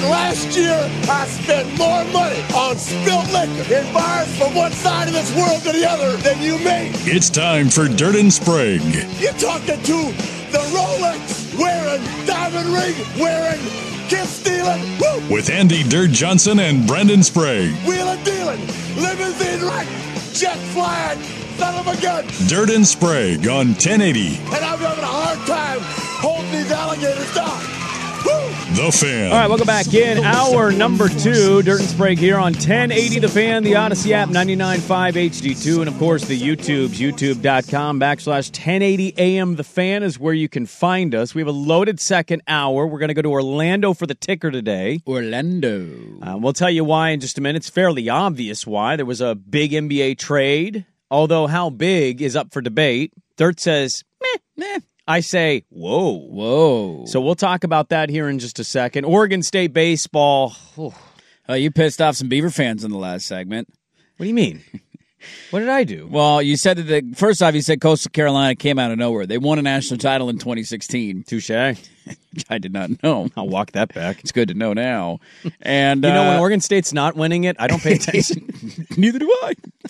last year, I spent more money on spilled liquor in bars from one side of this world to the other than you made. It's time for Dirt and Sprague. You're talking to the Rolex wearing, diamond ring wearing, kiss stealing, woo! With Andy Dirt Johnson and Brendan Sprague. Wheeling dealing, limousine riding, jet flying, son of a gun. Dirt and Sprague on 1080. And I'm having a hard time holding these alligators down. Woo! The Fan. All right, welcome back in. Hour number 2, Dirt and Sprague here on 1080 The Fan, the Odyssey app, 99.5 HD2, and of course the YouTubes, youtube.com/1080 AM The Fan is where you can find us. We have a loaded second hour. We're going to go to Orlando for the ticker today. Orlando. We'll tell you why in just a minute. It's fairly obvious why. There was a big NBA trade, although how big is up for debate. Dirt says, meh. I say, whoa. So we'll talk about that here in just a second. Oregon State baseball. You pissed off some Beaver fans in the last segment. What do you mean? What did I do? Well, you said that first off, you said Coastal Carolina came out of nowhere. They won a national title in 2016. Touche. I did not know. I'll walk that back. It's good to know now. And when Oregon State's not winning it, I don't pay attention. Neither do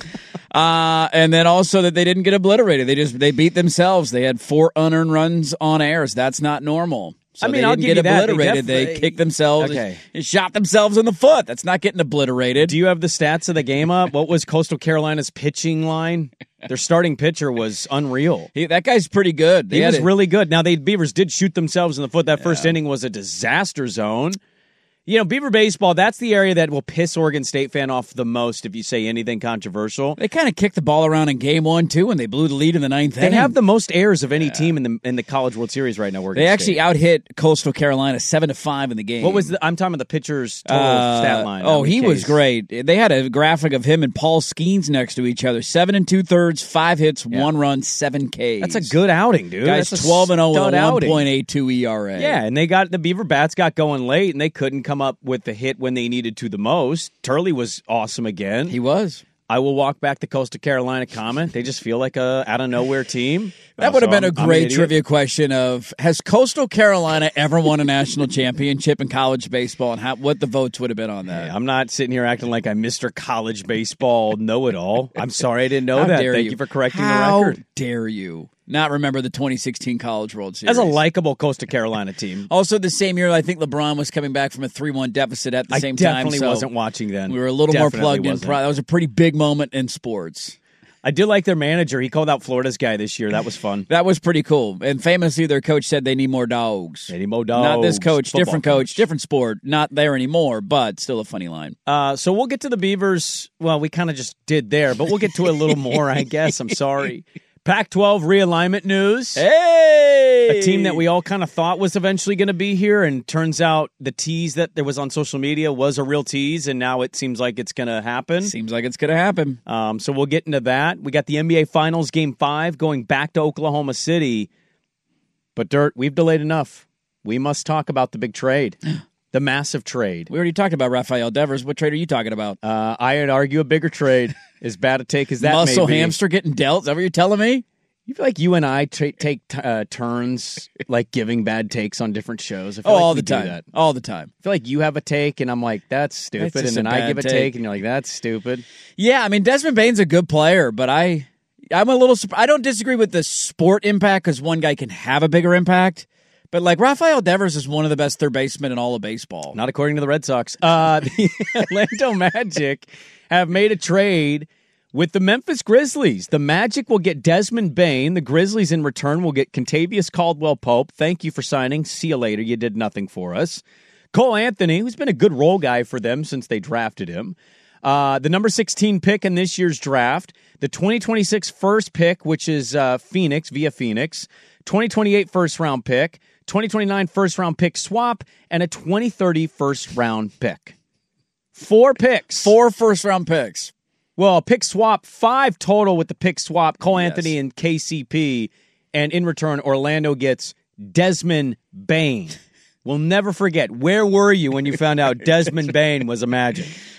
I. And then also that they didn't get obliterated. They beat themselves. They had 4 unearned runs on airs. That's not normal. So I mean, they I'll didn't give get you that. obliterated. They kicked themselves Okay. and shot themselves in the foot. That's not getting obliterated. Do you have the stats of the game up? What was Coastal Carolina's pitching line? Their starting pitcher was unreal. That guy's pretty good. He was really good. Now, the Beavers did shoot themselves in the foot. That first inning was a disaster zone. You know, Beaver baseball, that's the area that will piss Oregon State fan off the most if you say anything controversial. They kind of kicked the ball around in game 1, too, when they blew the lead in the 9th inning. They have the most errors of any team in the College World Series right now, Oregon They State. actually out-hit Coastal Carolina 7-5 in the game. What was I'm talking about the pitcher's total stat line. Oh, he was great. They had a graphic of him and Paul Skeens next to each other. 7 2/3, 5 hits, 1 run, 7 Ks. That's a good outing, dude. Guy's That's 12-0 with a outing. 1.82 ERA. Yeah, and the Beaver Bats got going late, and they couldn't come up with the hit when they needed to the most. Turley was awesome again. He was. I will walk back the Coastal Carolina comment. They just feel like a out-of-nowhere team. That would have been a I'm an great idiot. trivia question of, has Coastal Carolina ever won a national championship in college baseball, and what the votes would have been on that? Hey, I'm not sitting here acting like I'm Mr. College Baseball know-it-all. I'm sorry I didn't know that. Thank you for correcting the record. How dare you not remember the 2016 College World Series? As a likable Coastal Carolina team. Also, the same year, I think LeBron was coming back from a 3-1 deficit at the same time. I definitely wasn't watching then. We were a little more Definitely plugged wasn't. in. That was a pretty big moment in sports. I did like their manager. He called out Florida's guy this year. That was fun. That was pretty cool. And famously, their coach said they need more dogs. They need more dogs. Not this coach, Football different coach, different sport. Not there anymore, but still a funny line. So we'll get to the Beavers. Well, we kind of just did there, but we'll get to it a little more, I guess. I'm sorry. Pac-12 realignment news. Hey! A team that we all kind of thought was eventually going to be here, and turns out the tease that there was on social media was a real tease, and now it seems like it's going to happen. Seems like it's going to happen. So we'll get into that. We got the NBA Finals Game 5 going back to Oklahoma City. But, Dirt, we've delayed enough. We must talk about the big trade. The massive trade. We already talked about Rafael Devers. What trade are you talking about? I'd argue a bigger trade. As bad a take as that Muscle may be. hamster getting dealt? Is that what you're telling me? You feel like you and I take turns like giving bad takes on different shows. I feel all we the time. do that. All the time. I feel like you have a take, and I'm like, that's stupid. That's just And then a I give a bad take, take. and you're like, that's stupid. Yeah, I mean, Desmond Bane's a good player, but I'm a little I don't disagree with the sport impact because one guy can have a bigger impact. But, like, Rafael Devers is one of the best third basemen in all of baseball. Not according to the Red Sox. The Orlando Magic have made a trade with the Memphis Grizzlies. The Magic will get Desmond Bane. The Grizzlies, in return, will get Contavious Caldwell-Pope. Thank you for signing. See you later. You did nothing for us. Cole Anthony, who's been a good role guy for them since they drafted him. The number 16 pick in this year's draft. The 2026 first pick, which is Phoenix, via Phoenix. 2028 first-round pick. 2029 first-round pick swap. And a 2030 first-round pick. 4 picks. 4 first-round picks. Well, pick swap, 5 total with the pick swap, Cole Anthony and KCP. And in return, Orlando gets Desmond Bane. We'll never forget. Where were you when you found out Desmond Bane was a Magic?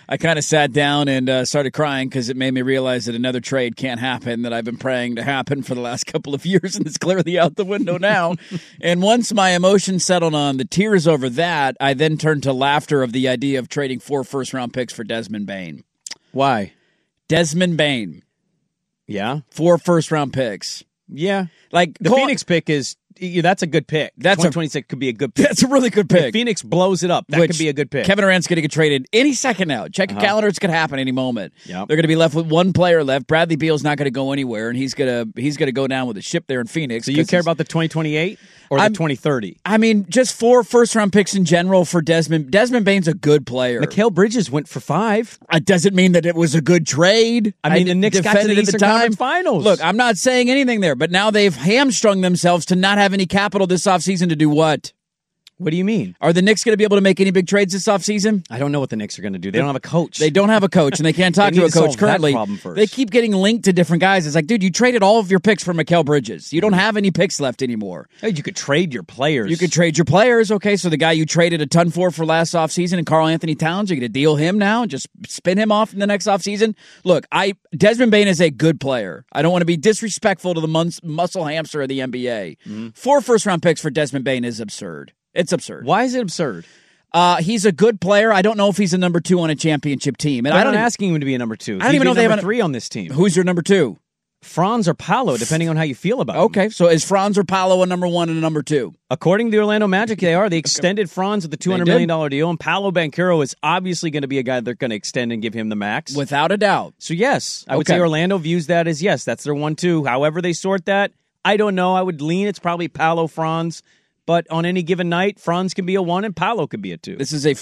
I kind of sat down and started crying because it made me realize that another trade can't happen that I've been praying to happen for the last couple of years, and it's clearly out the window now. And once my emotions settled on the tears over that, I then turned to laughter of the idea of trading 4 first-round picks for Desmond Bane. Why? Desmond Bane. Yeah. 4 first-round picks. Yeah. Like The Phoenix pick is... that's a good pick. That's 2026 could be a good pick. That's a really good pick. If Phoenix blows it up, that could be a good pick. Kevin Durant's going to get traded any second now. Check your calendar; it's going to happen any moment. Yep. They're going to be left with one player left. Bradley Beal's not going to go anywhere, and he's going to go down with a ship there in Phoenix. So you care about the 2028 or the 2030? I mean, just 4 first-round picks in general for Desmond. Desmond Bane's a good player. Mikal Bridges went for 5. It doesn't mean that it was a good trade. I mean, the Knicks got to the Eastern Conference Finals. Look, I'm not saying anything there, but now they've hamstrung themselves to not have any capital this offseason to do what? What do you mean? Are the Knicks going to be able to make any big trades this offseason? I don't know what the Knicks are going to do. They don't have a coach. They don't have a coach, and they can't talk They to a need to coach solve that currently. problem first. They keep getting linked to different guys. It's like, dude, you traded all of your picks for Mikal Bridges. You don't have any picks left anymore. Hey, you could trade your players. You could trade your players. Okay, so the guy you traded a ton for last offseason and Karl Anthony Towns, you're going to deal him now and just spin him off in the next offseason? Look, Desmond Bane is a good player. I don't want to be disrespectful to the muscle hamster of the NBA. 4 first-round picks for Desmond Bane is absurd. It's absurd. Why is it absurd? He's a good player. I don't know if he's a number 2 on a championship team. And I'm not asking him to be a number 2. I don't even know if they have number 3 on this team. Who's your number 2? Franz or Paolo, depending on how you feel about him. Okay, so is Franz or Paolo a number 1 and a number 2? According to the Orlando Magic, they are. They extended Franz with the $200 million deal, and Paolo Banchero is obviously going to be a guy they're going to extend and give him the max. Without a doubt. So, yes, I would say Orlando views that as, yes, that's their 1-2. However they sort that, I don't know. I would lean it's probably Paolo, Franz. But on any given night, Franz can be a 1 and Paolo could be a 2. This is a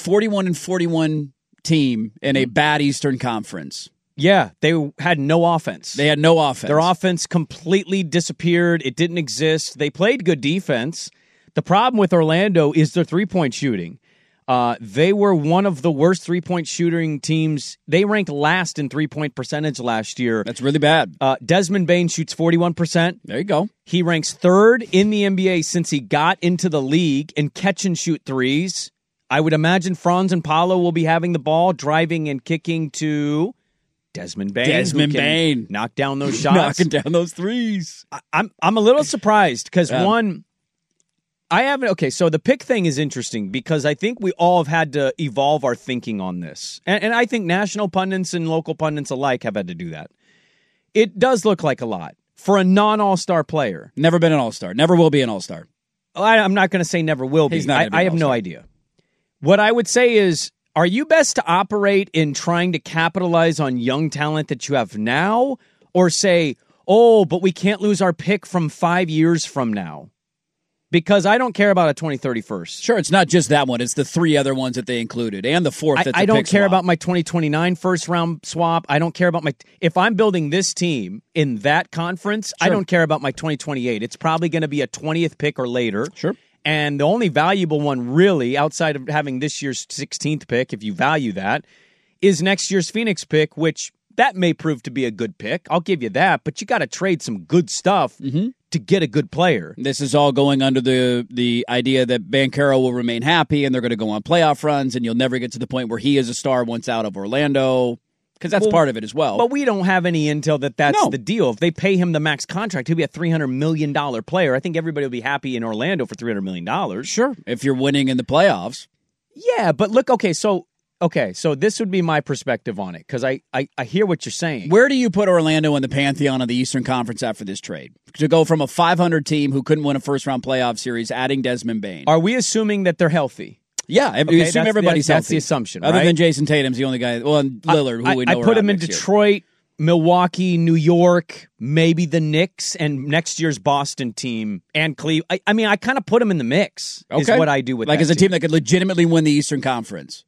41-41 team in a bad Eastern Conference. Yeah, they had no offense. They had no offense. Their offense completely disappeared. It didn't exist. They played good defense. The problem with Orlando is their three-point shooting. They were one of the worst three-point shooting teams. They ranked last in three-point percentage last year. That's really bad. Desmond Bane shoots 41%. There you go. He ranks 3rd in the NBA since he got into the league in catch-and-shoot threes. I would imagine Franz and Paolo will be having the ball, driving and kicking to Desmond Bane. Desmond Bane. Knock down those shots. Knocking down those threes. I'm a little surprised because, one, I haven't. Okay, so the pick thing is interesting because I think we all have had to evolve our thinking on this. And I think national pundits and local pundits alike have had to do that. It does look like a lot for a non-all-star player. Never been an all-star. Never will be an all-star. I'm not going to say never will be. He's not I have no idea. What I would say is, are you best to operate in trying to capitalize on young talent that you have now, or say, oh, but we can't lose our pick from 5 years from now? Because I don't care about a 2031st. Sure, it's not just that one. It's the 3 other ones that they included and the 4th that's I a don't pick care swap. about my 2029 first-round swap. I don't care about if I'm building this team in that conference, I don't care about my 2028. It's probably going to be a 20th pick or later. Sure. And the only valuable one, really, outside of having this year's 16th pick, if you value that, is next year's Phoenix pick, which that may prove to be a good pick. I'll give you that. But you got to trade some good stuff to get a good player. This is all going under the idea that Banchero will remain happy and they're going to go on playoff runs and you'll never get to the point where he is a star once out of Orlando. Because that's part of it as well. But we don't have any intel that that's the deal. If they pay him the max contract, he'll be a $300 million player. I think everybody will be happy in Orlando for $300 million. Sure. If you're winning in the playoffs. Yeah, but look, so this would be my perspective on it, because I hear what you're saying. Where do you put Orlando in the pantheon of the Eastern Conference after this trade? To go from a 500 team who couldn't win a first-round playoff series, adding Desmond Bane. Are we assuming that they're healthy? Yeah, we assume everybody's healthy. That's the assumption, Other right? than Jason Tatum's the only guy. Well, and Lillard, who we know. I put him in Detroit, Milwaukee, New York, maybe the Knicks, and next year's Boston team, and Cleveland. I mean, I kind of put him in the mix. Is what I do with like that as a team that could legitimately win the Eastern Conference.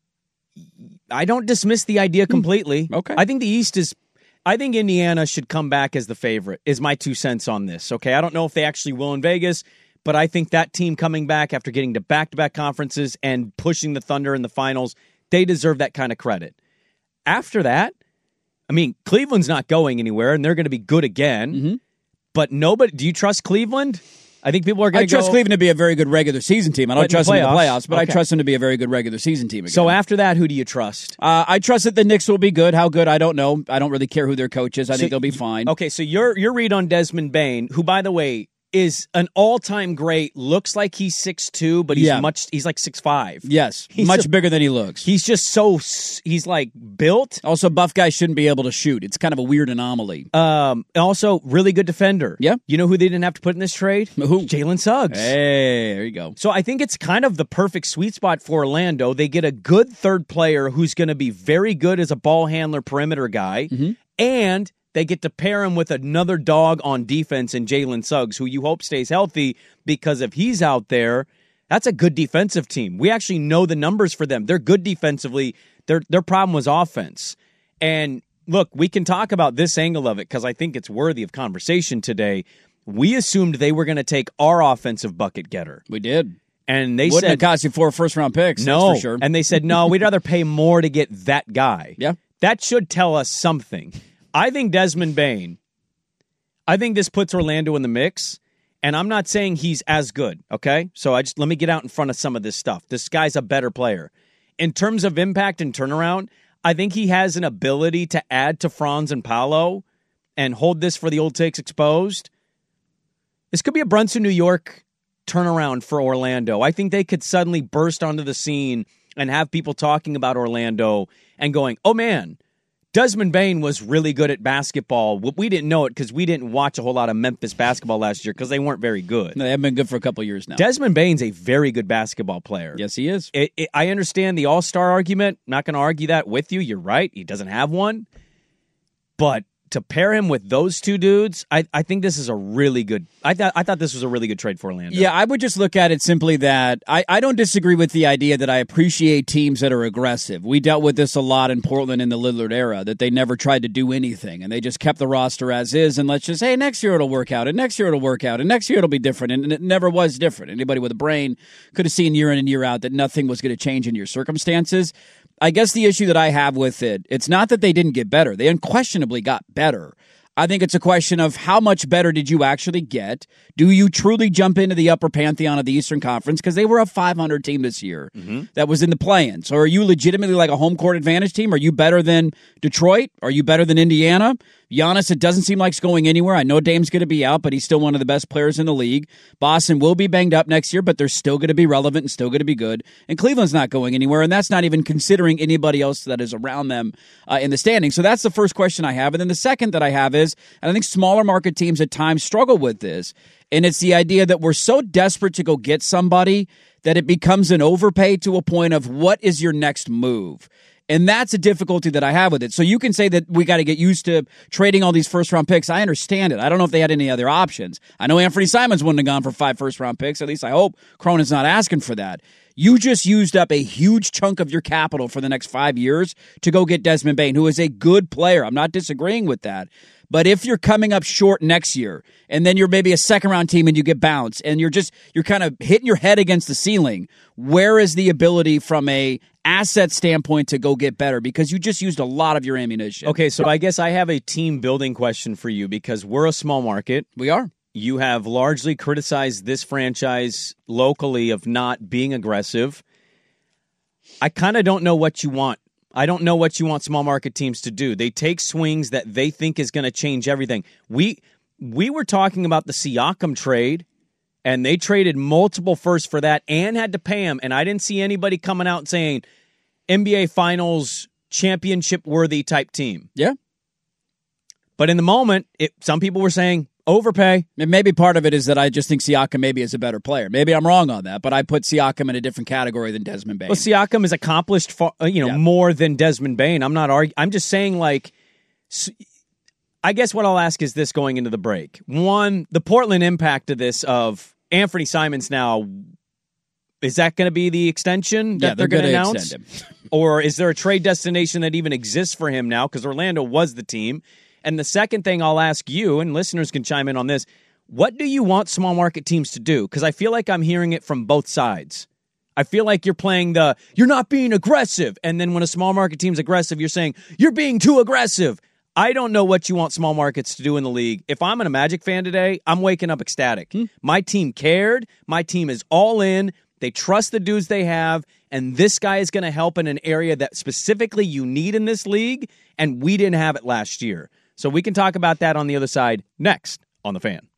I don't dismiss the idea completely. Okay, I think the East is. I think Indiana should come back as the favorite. Is my 2 cents on this? Okay, I don't know if they actually will in Vegas. But I think that team coming back after getting to back-to-back conferences and pushing the Thunder in the finals, they deserve that kind of credit. After that, I mean, Cleveland's not going anywhere, and they're going to be good again. But nobody, do you trust Cleveland? I think people are going I to go. trust Cleveland to be a very good regular season team. I don't But in trust the them in the playoffs, playoffs, but okay. I trust them to be a very good regular season team again. So after that, who do you trust? I trust that the Knicks will be good. How good, I don't know. I don't really care who their coach is. I think they'll be fine. Okay, so your read on Desmond Bane, who, by the way, is an all-time great, looks like he's 6'2", but he's like 6'5". Yes, He's much bigger than he looks. He's just he's like built. Also, buff guys shouldn't be able to shoot. It's kind of a weird anomaly. Also, really good defender. Yeah. You know who they didn't have to put in this trade? Who? Jalen Suggs. Hey, there you go. So I think it's kind of the perfect sweet spot for Orlando. They get a good third player who's going to be very good as a ball handler, perimeter guy, and they get to pair him with another dog on defense in Jalen Suggs, who you hope stays healthy, because if he's out there, that's a good defensive team. We actually know the numbers for them. They're good defensively. Their problem was offense. And look, we can talk about this angle of it because I think it's worthy of conversation today. We assumed they were going to take our offensive bucket getter. We did. And they Wouldn't said, have cost you 4 first-round picks, no. that's for sure. And they said, no, we'd rather pay more to get that guy. Yeah. That should tell us something. I think Desmond Bane, I think this puts Orlando in the mix, and I'm not saying he's as good, okay? So let me get out in front of some of this stuff. This guy's a better player. In terms of impact and turnaround, I think he has an ability to add to Franz and Paolo and hold this for the old takes exposed. This could be a Brunson, New York turnaround for Orlando. I think they could suddenly burst onto the scene and have people talking about Orlando and going, oh man, Desmond Bane was really good at basketball. We didn't know it because we didn't watch a whole lot of Memphis basketball last year because they weren't very good. No, they haven't been good for a couple of years now. Desmond Bane's a very good basketball player. Yes, he is. I understand the all-star argument. Not going to argue that with you. You're right. He doesn't have one. But to pair him with those two dudes, I think this is a really good. I thought this was a really good trade for Orlando. Yeah, I would just look at it simply that I don't disagree with the idea that I appreciate teams that are aggressive. We dealt with this a lot in Portland in the Lillard era, that they never tried to do anything, and they just kept the roster as is, and let's just, hey, next year it'll work out, and next year it'll work out, and next year it'll be different, and it never was different. Anybody with a brain could have seen year in and year out that nothing was going to change in your circumstances. I guess the issue that I have with it's not that they didn't get better. They unquestionably got better. I think it's a question of how much better did you actually get? Do you truly jump into the upper pantheon of the Eastern Conference? Because they were a 500 team this year that was in the play-ins. Or are you legitimately like a home court advantage team? Are you better than Detroit? Are you better than Indiana? Giannis, it doesn't seem like it's going anywhere. I know Dame's going to be out, but he's still one of the best players in the league. Boston will be banged up next year, but they're still going to be relevant and still going to be good. And Cleveland's not going anywhere, and that's not even considering anybody else that is around them in the standing. So that's the first question I have. And then the second that I have is, and I think smaller market teams at times struggle with this, and it's the idea that we're so desperate to go get somebody that it becomes an overpay to a point of what is your next move? And that's a difficulty that I have with it. So you can say that we got to get used to trading all these first-round picks. I understand it. I don't know if they had any other options. I know Anthony Simons wouldn't have gone for 5 first-round picks. At least I hope Cronin's not asking for that. You just used up a huge chunk of your capital for the next 5 years to go get Desmond Bane, who is a good player. I'm not disagreeing with that. But if you're coming up short next year, and then you're maybe a second-round team and you get bounced, and you're kind of hitting your head against the ceiling, where is the ability from a asset standpoint to go get better? Because you just used a lot of your ammunition. Okay, so I guess I have a team-building question for you because we're a small market. We are. You have largely criticized this franchise locally of not being aggressive. I kind of don't know what you want. I don't know what you want small market teams to do. They take swings that they think is going to change everything. We were talking about the Siakam trade, and they traded multiple firsts for that and had to pay him, and I didn't see anybody coming out saying NBA Finals championship-worthy type team. Yeah. But in the moment, some people were saying, overpay. And maybe part of it is that I just think Siakam maybe is a better player. Maybe I'm wrong on that, but I put Siakam in a different category than Desmond Bane. Well, Siakam is accomplished more than Desmond Bane. I'm not arguing. I'm just saying, I guess what I'll ask is this going into the break. One, the Portland impact of this of Anthony Simons now, is that going to be the extension that they're going to announce? Or is there a trade destination that even exists for him now? Because Orlando was the team. And the second thing I'll ask you, and listeners can chime in on this, what do you want small market teams to do? Because I feel like I'm hearing it from both sides. I feel like you're playing you're not being aggressive. And then when a small market team's aggressive, you're saying, you're being too aggressive. I don't know what you want small markets to do in the league. If I'm a Magic fan today, I'm waking up ecstatic. My team cared. My team is all in. They trust the dudes they have, and this guy is going to help in an area that specifically you need in this league, and we didn't have it last year. So we can talk about that on the other side next on The Fan.